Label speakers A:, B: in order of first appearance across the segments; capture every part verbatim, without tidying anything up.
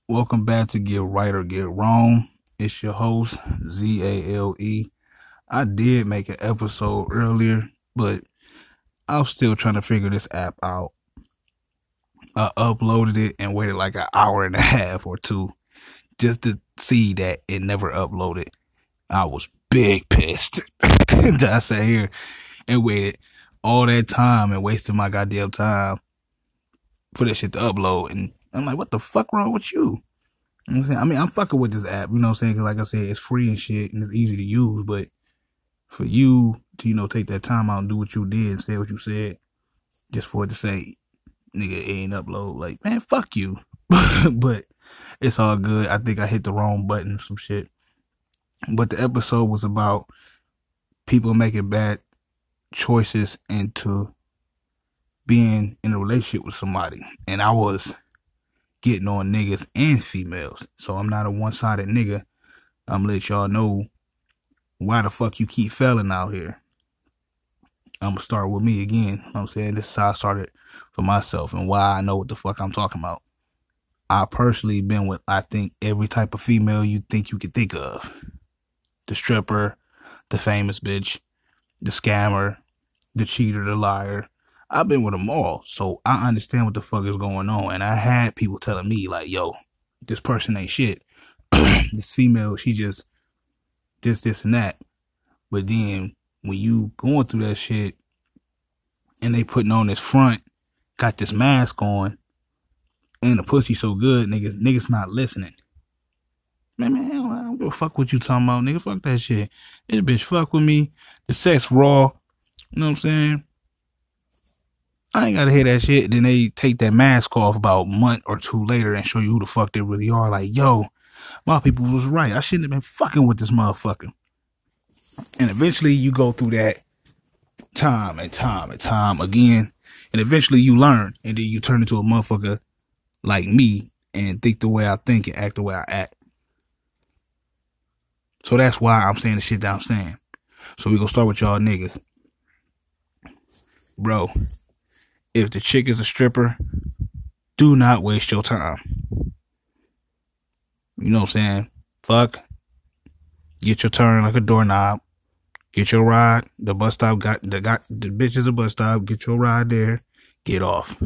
A: Welcome back to Get Right or Get Wrong. It's your host, Z A L E. I did make an episode earlier, but I was still trying to figure this app out. I uploaded it and waited like an hour and a half or two just to see that it never uploaded. I was big pissed. I sat here and waited all that time and wasted my goddamn time for this shit to upload. And I'm like, what the fuck wrong with you? You know what I'm saying? I mean, I'm fucking with this app, you know what I'm saying? Because like I said, it's free and shit and it's easy to use. But for you to, you know, take that time out and do what you did and say what you said just for it to say, nigga, it ain't upload. Like, man, fuck you. But it's all good. I think I hit the wrong button or some shit. But the episode was about people making bad choices into being in a relationship with somebody. And I was getting on niggas and females. So I'm not a one-sided nigga. I'm gonna let y'all know why the fuck you keep failing out here. I'm gonna start with me again. You know what I'm saying? This is how I started for myself and why I know what the fuck I'm talking about. I personally been with, I think, every type of female you think you could think of. The stripper, the famous bitch, the scammer, the cheater, the liar. I've been with them all, so I understand what the fuck is going on. And I had people telling me, like, yo, this person ain't shit. This female, she just this, this, and that. But then when you going through that shit and they putting on this front, got this mask on, and the pussy so good, niggas, niggas not listening. Man, man, I don't give a fuck what you talking about, nigga. Fuck that shit. This bitch fuck with me. The sex raw. You know what I'm saying? I ain't gotta hear that shit. Then they take that mask off about a month or two later and show you who the fuck they really are. Like, yo, my people was right. I shouldn't have been fucking with this motherfucker. And eventually you go through that time and time and time again. And eventually you learn. And then you turn into a motherfucker like me and think the way I think and act the way I act. So that's why I'm saying the shit that I'm saying. So we gonna start with y'all niggas. Bro, if the chick is a stripper, do not waste your time. You know what I'm saying? Fuck. Get your turn like a doorknob. Get your ride. The bus stop got the got the bitch is a bus stop. Get your ride there. Get off.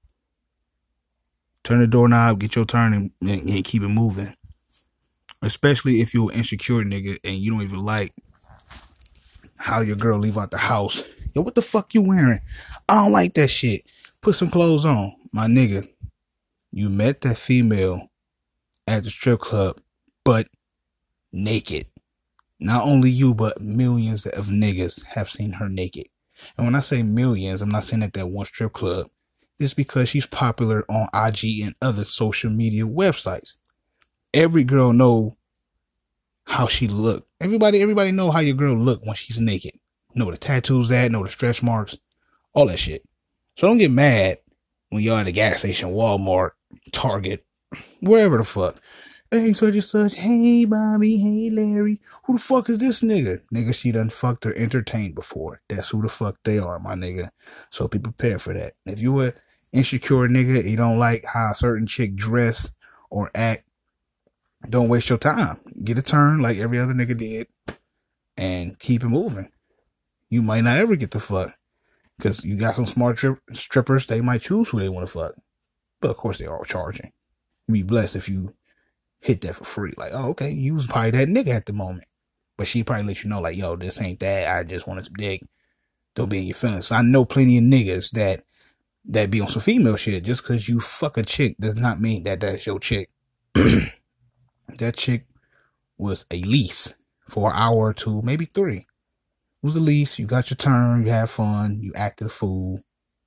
A: Turn the doorknob. Get your turn and, and, and keep it moving. Especially if you're an insecure nigga and you don't even like how your girl leave out the house. Yo, what the fuck you wearing? I don't like that shit. Put some clothes on. My nigga, you met that female at the strip club, but naked. Not only you, but millions of niggas have seen her naked. And when I say millions, I'm not saying at that one strip club. It's because she's popular on I G and other social media websites. Every girl know how she look. Everybody, everybody know how your girl look when she's naked. Know the tattoos at, know the stretch marks, all that shit. So don't get mad when y'all at a gas station, Walmart, Target, wherever the fuck. Hey, such and such. Hey, Bobby. Hey, Larry. Who the fuck is this nigga? Nigga, she done fucked or entertained before. That's who the fuck they are, my nigga. So be prepared for that. If you a insecure nigga, you don't like how a certain chick dress or act, don't waste your time. Get a turn like every other nigga did and keep it moving. You might not ever get the fuck because you got some smart tri- strippers. They might choose who they want to fuck. But of course, they are charging. You'd be blessed if you hit that for free. Like, oh, okay, you was probably that nigga at the moment. But she probably let you know, like, yo, this ain't that. I just wanted some dick. Don't be in your feelings. So I know plenty of niggas that that be on some female shit. Just because you fuck a chick does not mean that that's your chick. That chick was a lease for an hour or two, maybe three. It was a lease. You got your turn. You had fun. You acted a fool.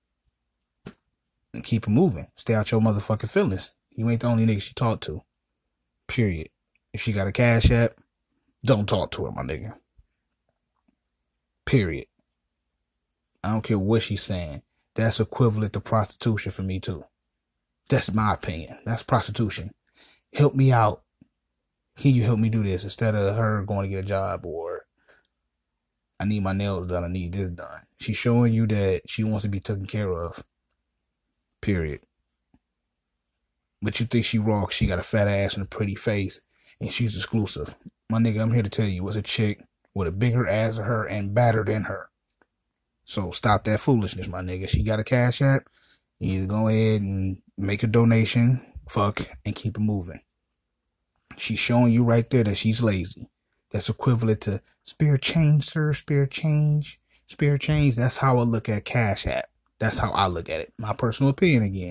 A: And keep it moving. Stay out your motherfucking feelings. You ain't the only nigga she talked to. Period. If she got a cash app, don't talk to her, my nigga. Period. I don't care what she's saying. That's equivalent to prostitution for me, too. That's my opinion. That's prostitution. Help me out. Can you help me do this? Instead of her going to get a job or I need my nails done. I need this done. She's showing you that she wants to be taken care of. Period. But you think she raw 'cause she got a fat ass and a pretty face and she's exclusive. My nigga, I'm here to tell you, was a chick with a bigger ass than her and badder than her. So stop that foolishness, my nigga. She got a cash app. You either go ahead and make a donation, fuck, and keep it moving. She's showing you right there that she's lazy. That's equivalent to spare change, sir, spare change, spare change. That's how I look at cash app. That's how I look at it. My personal opinion again.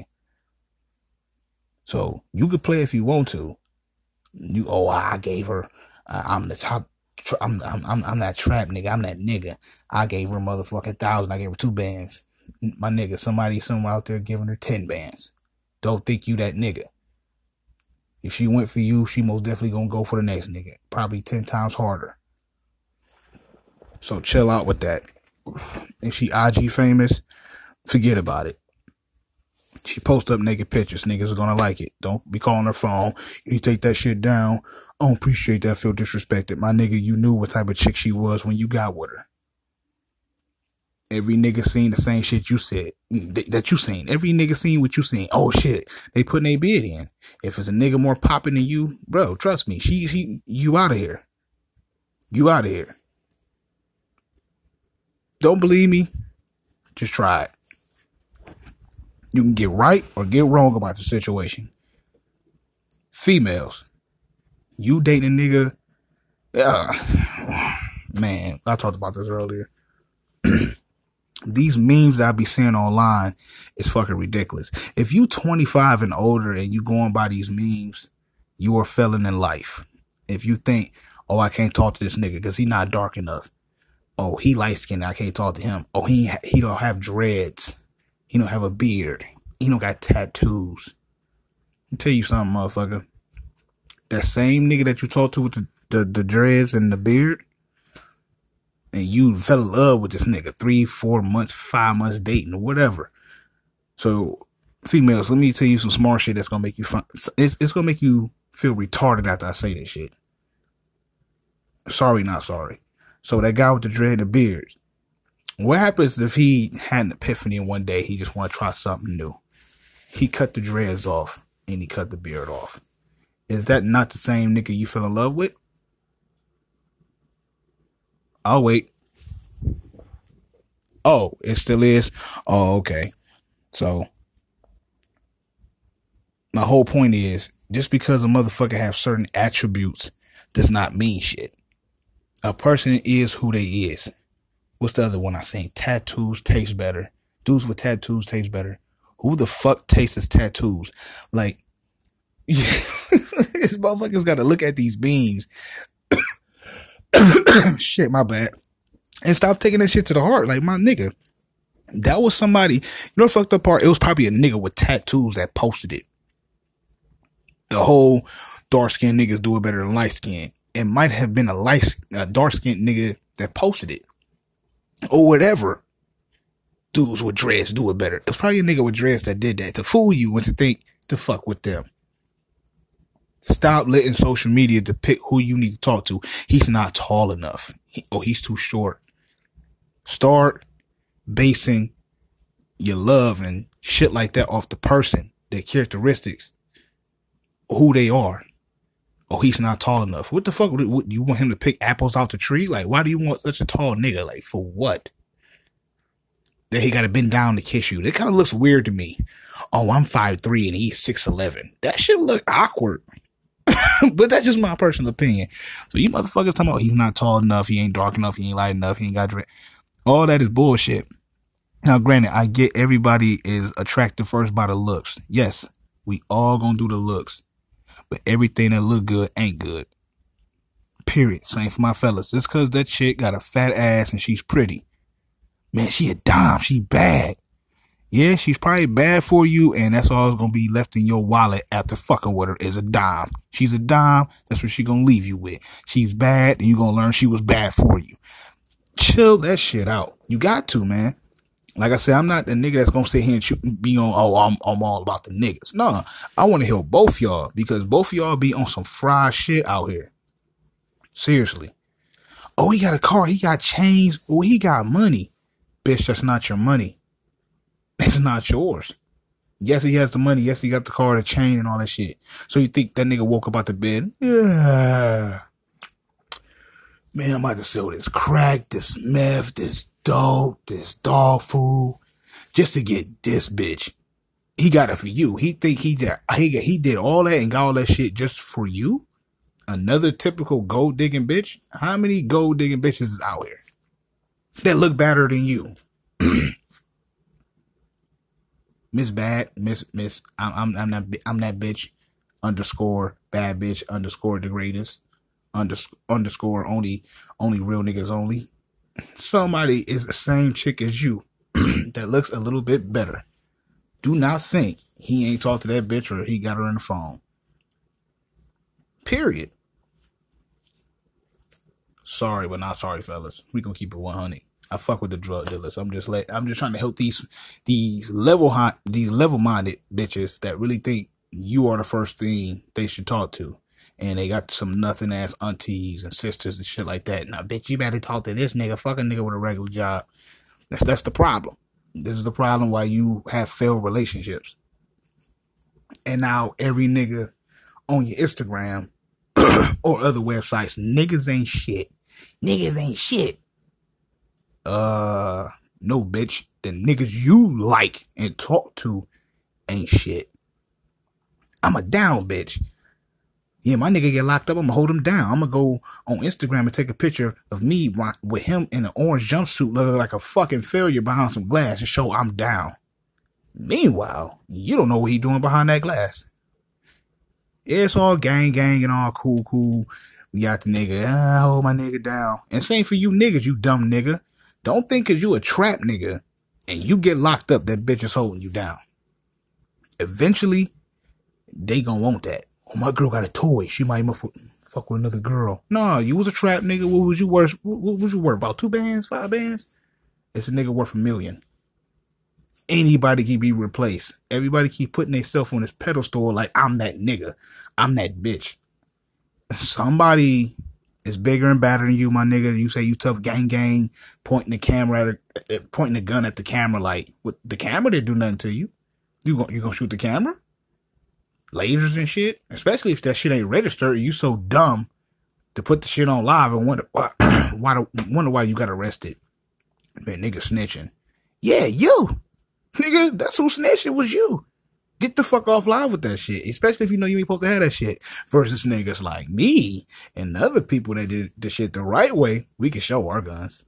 A: So you could play if you want to. You oh I gave her. Uh, I'm the top. I'm, I'm I'm I'm that trap nigga. I'm that nigga. I gave her a motherfucking thousand. I gave her two bands. My nigga, somebody somewhere out there giving her ten bands. Don't think you that nigga. If she went for you, she most definitely gonna go for the next nigga. Probably ten times harder. So chill out with that. If she I G famous, forget about it. She post up naked pictures. Niggas are gonna like it. Don't be calling her phone. You take that shit down. I don't appreciate that. I feel disrespected. My nigga, you knew what type of chick she was when you got with her. Every nigga seen the same shit you said. That you seen. Every nigga seen what you seen. Oh shit. They putting their bid in. If it's a nigga more popping than you, bro, trust me. She, she, you out of here. You out of here. Don't believe me? Just try it. You can get right or get wrong about the situation. Females, you dating a nigga, uh, man, I talked about this earlier. These memes that I be seeing online is fucking ridiculous. If you twenty-five and older and you going by these memes, you are failing in life. If you think, oh, I can't talk to this nigga because he not dark enough. Oh, he light skinned, I can't talk to him. Oh, he he don't have dreads. He don't have a beard. He don't got tattoos. Let me tell you something, motherfucker. That same nigga that you talked to with the, the, the dreads and the beard, and you fell in love with this nigga three, four months, five months dating or whatever. So, females, let me tell you some smart shit that's gonna make you fun. It's, it's gonna make you feel retarded after I say this shit. Sorry, not sorry. So that guy with the dread and the beard, what happens if he had an epiphany and one day he just want to try something new? He cut the dreads off and he cut the beard off. Is that not the same nigga you fell in love with? I'll wait. Oh, it still is? Oh, okay. So, my whole point is, just because a motherfucker have certain attributes does not mean shit. A person is who they is. What's the other one I seen? Tattoos taste better. Dudes with tattoos taste better. Who the fuck tastes tattoos? Like, this motherfuckers got to look at these beams. Shit, my bad. And stop taking that shit to the heart. Like, my nigga, that was somebody, you know the fucked up part? It was probably a nigga with tattoos that posted it. The whole dark skinned niggas do it better than light skin. It might have been a light, a dark skinned nigga that posted it. Or whatever. Dudes with dreads do it better. It was probably a nigga with dreads that did that to fool you and to think to fuck with them. Stop letting social media depict who you need to talk to. He's not tall enough. He, oh, he's too short. Start basing your love and shit like that off the person, their characteristics, who they are. Oh, he's not tall enough. What the fuck? What, you want him to pick apples out the tree? Like, why do you want such a tall nigga? Like, for what? That he got to bend down to kiss you. That kind of looks weird to me. Oh, I'm five three and he's six eleven. That shit look awkward. But that's just my personal opinion. So you motherfuckers talking about he's not tall enough, he ain't dark enough, he ain't light enough, he ain't got dread. All that is bullshit. Now, granted, I get everybody is attracted first by the looks. Yes, we all gonna do the looks. But everything that look good ain't good. Period. Same for my fellas. Just cause that chick got a fat ass and she's pretty. Man, she a dime. She bad. Yeah, she's probably bad for you, and that's all that's gonna be left in your wallet after fucking with her is a dime. She's a dime. That's what she gonna leave you with. She's bad, and you gonna learn she was bad for you. Chill that shit out. You got to, man. Like I said, I'm not the nigga that's gonna sit here and shoot, be on, oh, I'm, I'm all about the niggas. No, I want to help both y'all because both y'all be on some fried shit out here. Seriously. Oh, he got a car. He got chains. Oh, he got money. Bitch, that's not your money. It's not yours. Yes, he has the money. Yes, he got the car, the chain, and all that shit. So you think that nigga woke up out the bed? Yeah. Man, I'm about to sell this crack, this meth, this dope, this dog food, just to get this bitch. He got it for you. He think he did, he, he did all that and got all that shit just for you? Another typical gold digging bitch? How many gold digging bitches is out here that look better than you? Miss Bad, Miss Miss, I'm I'm I'm not I'm that bitch. Underscore bad bitch. Underscore the greatest. Underscore underscore only only real niggas only. Somebody is the same chick as you that looks a little bit better. Do not think he ain't talked to that bitch or he got her on the phone. Period. Sorry, but not sorry, fellas. We gonna keep it one hundred. I fuck with the drug dealers. I'm just let. I'm just trying to help these these level hot these level minded bitches that really think you are the first thing they should talk to, and they got some nothing ass aunties and sisters and shit like that. Now, bitch, you better talk to this nigga. Fuck a nigga with a regular job. That's that's the problem. This is the problem why you have failed relationships. And now every nigga on your Instagram or other websites, niggas ain't shit. Niggas ain't shit. Uh, no, bitch. The niggas you like and talk to ain't shit. I'm a down bitch. Yeah, my nigga get locked up, I'm gonna hold him down. I'm gonna go on Instagram and take a picture of me with him in an orange jumpsuit looking like a fucking failure behind some glass and show I'm down. Meanwhile, you don't know what he doing behind that glass. Yeah, it's all gang gang and all cool cool. We got the nigga, ah, hold my nigga down. And same for you niggas, you dumb nigga. Don't think cause you a trap nigga and you get locked up that bitch is holding you down. Eventually, they gonna want that. Oh, my girl got a toy. She might fuck with another girl. No, you was a trap nigga. What was you worth? What was you worth? About two bands, five bands? It's a nigga worth a million. Anybody can be replaced. Everybody keep putting themselves on this pedestal like I'm that nigga. I'm that bitch. Somebody is bigger and badder than you, my nigga. You say you tough gang gang, pointing the camera at it, pointing the gun at the camera like with the camera didn't do nothing to you. You gonna you gonna shoot the camera? Lasers and shit, especially if that shit ain't registered. You so dumb to put the shit on live and wonder why, why wonder why you got arrested. Man, nigga snitching. Yeah, you, nigga, that's who snitched. It was you. Get the fuck off live with that shit, especially if you know you ain't supposed to have that shit. Versus niggas like me and other people that did the shit the right way. We can show our guns.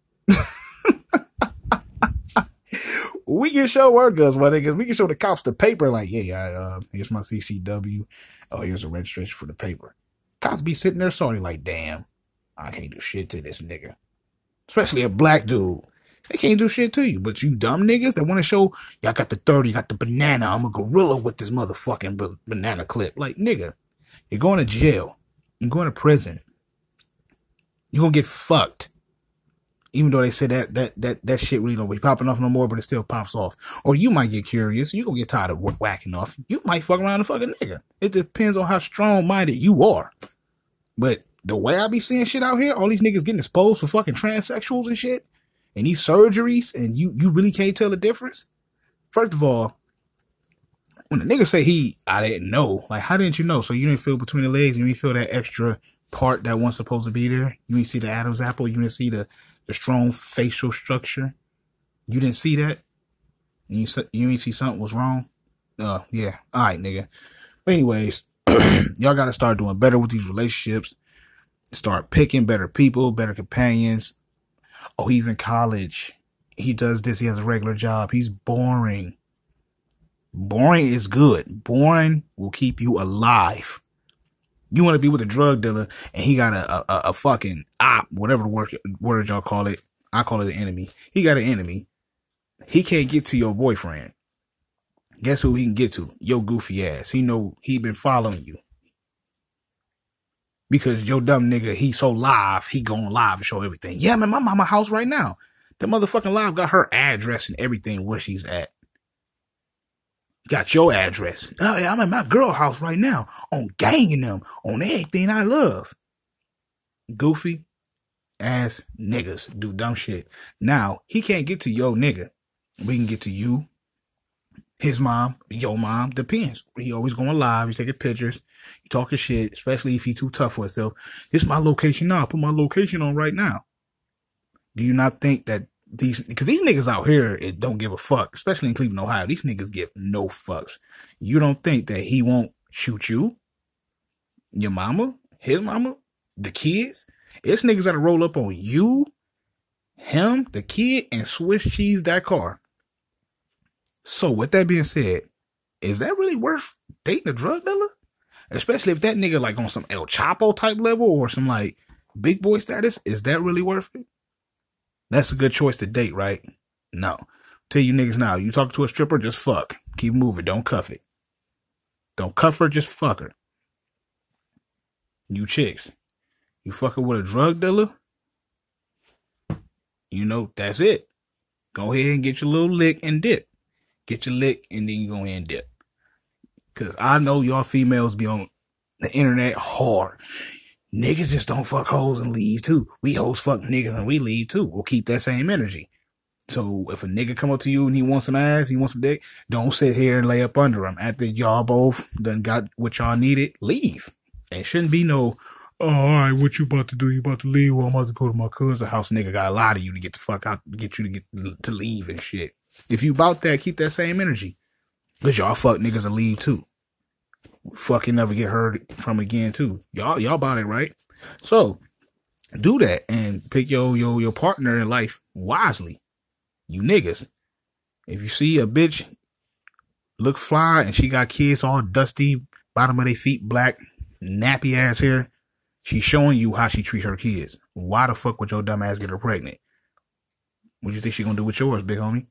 A: We can show our guns, my niggas. We can show the cops the paper like, yeah, I, uh, here's my C C W. Oh, here's a registration for the paper. Cops be sitting there sorry like, damn, I can't do shit to this nigga. Especially a black dude. They can't do shit to you. But you dumb niggas that want to show, y'all got the thirty, got the banana. I'm a gorilla with this motherfucking b- banana clip. Like, nigga, you're going to jail. You're going to prison. You're going to get fucked. Even though they say that that that that shit really don't be popping off no more, but it still pops off. Or you might get curious. You gonna get tired of whacking off. You might fuck around a fucking nigga. It depends on how strong-minded you are. But the way I be seeing shit out here, all these niggas getting exposed for fucking transsexuals and shit, and these surgeries, and you you really can't tell the difference. First of all, when the nigga say he, I didn't know. Like, how didn't you know? So you didn't feel between the legs, you didn't feel that extra part that wasn't supposed to be there. You didn't see the Adam's apple. You didn't see the the strong facial structure. You didn't see that? And you, you didn't see something was wrong? Uh, yeah. All right, nigga. But anyways, y'all got to start doing better with these relationships. Start picking better people, better companions. Oh, he's in college. He does this. He has a regular job. He's boring. Boring is good. Boring will keep you alive. You want to be with a drug dealer and he got a, a, a fucking op, whatever word, word y'all call it. I call it an enemy. He got an enemy. He can't get to your boyfriend. Guess who he can get to? Your goofy ass. He know he been following you. Because your dumb nigga, he so live, he going live and show everything. Yeah, man, my mama house right now. The motherfucking live got her address and everything where she's at. Got your address. Oh, yeah, I'm at my girl house right now. On ganging them. On everything I love. Goofy ass niggas do dumb shit. Now, he can't get to your nigga. We can get to you His mom, your mom, depends. He always going live. He's taking pictures. He talking shit, especially if he too tough for himself. This is my location now. I put my location on right now. Do you not think that these, because these niggas out here, it don't give a fuck, especially in Cleveland, Ohio. These niggas give no fucks. You don't think that he won't shoot you, your mama, his mama, the kids? This niggas gotta roll up on you, him, the kid, and Swiss cheese that car. So with that being said, is that really worth dating a drug dealer? Especially if that nigga like on some El Chapo type level or some like big boy status, is that really worth it? That's a good choice to date, right? No. Tell you niggas now, you talk to a stripper, just fuck. Keep moving, don't cuff it. Don't cuff her, just fuck her. You chicks, you fucking with a drug dealer, you know, that's it. Go ahead and get your little lick and dip. Get your lick and then you go ahead and dip. Cause I know y'all females be on the internet hard. Niggas just don't fuck hoes and leave too. We hoes fuck niggas and we leave too. We'll keep that same energy. So if a nigga come up to you and he wants some ass, he wants some dick, don't sit here and lay up under him. After y'all both done got what y'all needed, leave. It shouldn't be no, oh, all right, what you about to do? You about to leave? Well, I'm about to go to my cousin's house. Nigga gotta lie to you to get the fuck out, get you to get to leave and shit. If you about that, keep that same energy. Cause y'all fuck niggas and leave too. Fucking never get heard from again too. Y'all, y'all about it, right? So do that and pick your, your, your partner in life wisely. You niggas. If you see a bitch look fly and she got kids all dusty, bottom of their feet black, nappy ass hair, she's showing you how she treat her kids. Why the fuck would your dumb ass get her pregnant? What you think she gonna do with yours, big homie?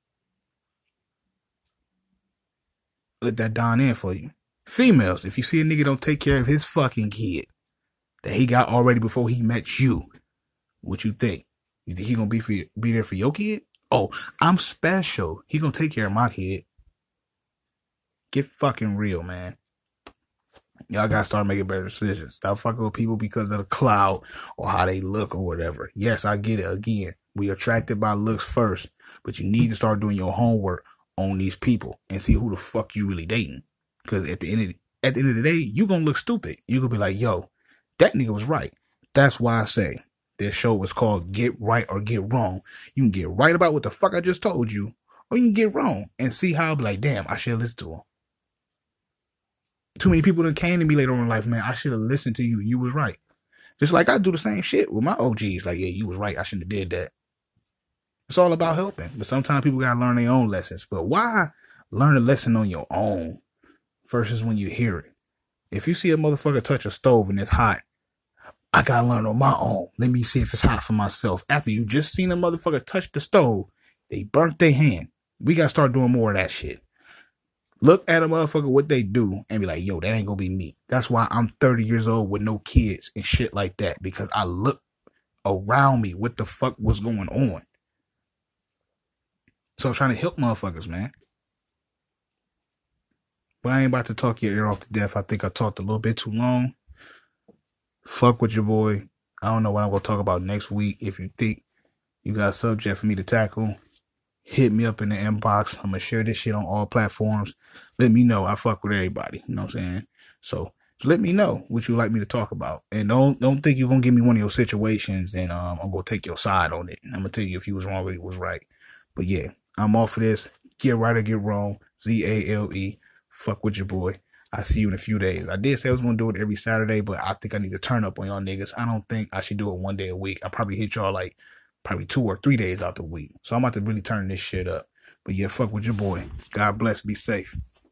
A: Let that dawn in for you. Females, if you see a nigga don't take care of his fucking kid that he got already before he met you, what you think? You think he gonna be for you, be there for your kid? Oh, I'm special. He gonna take care of my kid. Get fucking real, man. Y'all gotta start making better decisions. Stop fucking with people because of the clout or how they look or whatever. Yes, I get it. Again, we attracted by looks first, but you need to start doing your homework on these people and see who the fuck you really dating. Because at the end of the, at the end of the day, you gonna look stupid. You gonna be like, yo, that nigga was right. That's why I say this show was called Get Right or Get Wrong. You can get right about what the fuck I just told you, or you can get wrong and see how I'll be like, damn, I should listen to him. Too many people that came to me later on in life, man, I should have listened to you. You was right. Just like I do the same shit with my O Gs. Like, yeah, you was right. I shouldn't have did that. It's all about helping. But sometimes people got to learn their own lessons. But why learn a lesson on your own versus when you hear it? If you see a motherfucker touch a stove and it's hot, I got to learn on my own. Let me see if it's hot for myself. After you just seen a motherfucker touch the stove, they burnt their hand. We got to start doing more of that shit. Look at a motherfucker, what they do, and be like, yo, that ain't gonna be me. That's why I'm thirty years old with no kids and shit like that. Because I look around me, what the fuck was going on. So I'm trying to help motherfuckers, man. But I ain't about to talk your ear off to death. I think I talked a little bit too long. Fuck with your boy. I don't know what I'm gonna talk about next week. If you think you got a subject for me to tackle, hit me up in the inbox. I'm going to share this shit on all platforms. Let me know. I fuck with everybody. You know what I'm saying? So just let me know what you like me to talk about. And don't don't think you're going to give me one of your situations and um, I'm going to take your side on it. I'm going to tell you if you was wrong or you was right. But yeah, I'm off of this. Get right or get wrong. Z A L E. Fuck with your boy. I see you in a few days. I did say I was going to do it every Saturday, but I think I need to turn up on y'all niggas. I don't think I should do it one day a week. I probably hit y'all like probably two or three days out the week. So I'm about to really turn this shit up. But yeah, fuck with your boy. God bless. Be safe.